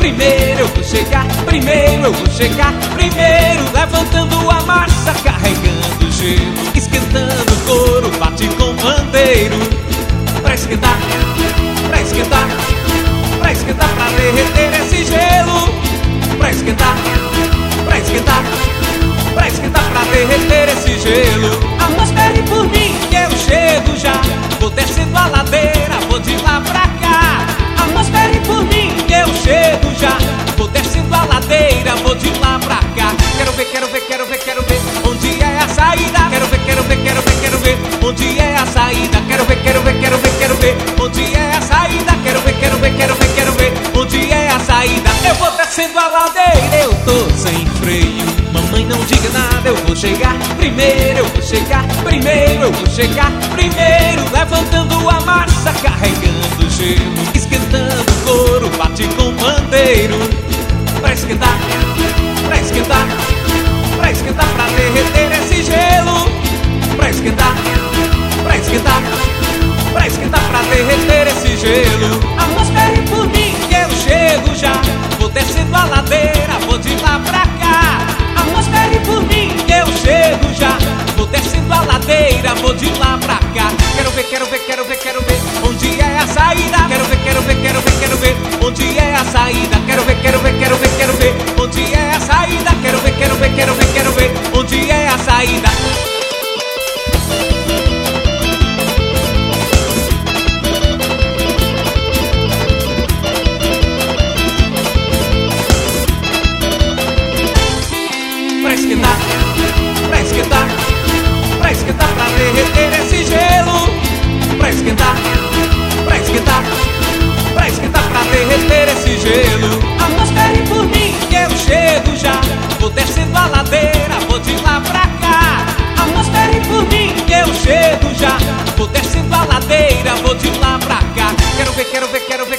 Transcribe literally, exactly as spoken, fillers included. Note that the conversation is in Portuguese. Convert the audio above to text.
primeiro eu vou chegar, primeiro eu vou chegar, primeiro levantando a massa, carregando gelo, esquentando o couro, bate com pandeiro. Pra esquentar, pra esquentar, pra esquentar, pra derreter esse gelo. Pra esquentar, pra esquentar, pra esquentar, pra derreter esse gelo. A moça espere por mim que eu chego já, vou descendo a ladeira, vou de lá pra cá. A moça espere por mim que eu chego já, vou descendo a ladeira, vou de lá pra cá. Quero ver, quero ver, quero ver, quero ver onde é a saída. Quero ver, quero ver, quero ver, quero ver onde é a saída. Quero ver, quero ver, quero ver, quero ver onde é a saída. Quero ver, quero ver, quero ver, quero ver onde é a saída. Eu vou descendo a ladeira, eu tô sem freio. Mamãe, não diga nada, eu vou chegar primeiro, eu vou chegar primeiro, eu vou chegar primeiro, levantando a massa, carregando gelo, esquentando o couro, bate com pandeiro. Pra esquentar, pra esquentar, pra esquentar, pra derreter esse gelo. Pra esquentar, pra esquentar, pra esquentar, pra derreter esse gelo. A moça espere por mim que eu chego já, vou descendo a ladeira, vou de lá pra cá. A moça espere por mim que eu chego já, vou descendo a ladeira, vou de lá pra cá. Quero ver, quero ver, quero ver, quero ver onde é a saída. Quero ver, quero ver, quero ver, quero ver onde é a saída. Quero ver, quero ver, quero ver, quero ver onde é a saída. Quero ver, quero ver, quero ver, quero ver onde é a saída. Pra esquentar, pra esquentar, pra esquentar, pra derreter esse gelo. Pra esquentar, pra esquentar, pra esquentar, pra derreter esse gelo. A moça espere por mim que eu chego já, vou descendo a ladeira, vou de lá pra cá. A moça espere por mim que eu chego já, vou descendo a ladeira, vou de lá pra cá. Quero ver, quero ver, quero ver,